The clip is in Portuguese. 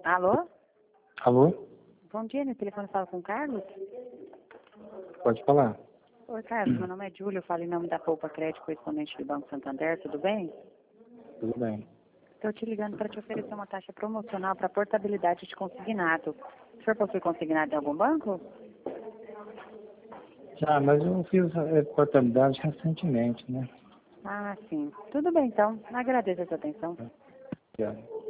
Alô? Alô? Bom dia, no telefone fala com o Carlos? Pode falar. Oi, Carlos, meu nome é Júlia, eu falo em nome da Poupa Crédito, correspondente do Banco Santander, tudo bem? Tudo bem. Estou te ligando para te oferecer uma taxa promocional para portabilidade de consignado. O senhor possui consignado em algum banco? Já, mas eu fiz portabilidade recentemente, né? Ah, sim. Tudo bem, então. Agradeço a sua atenção. Já.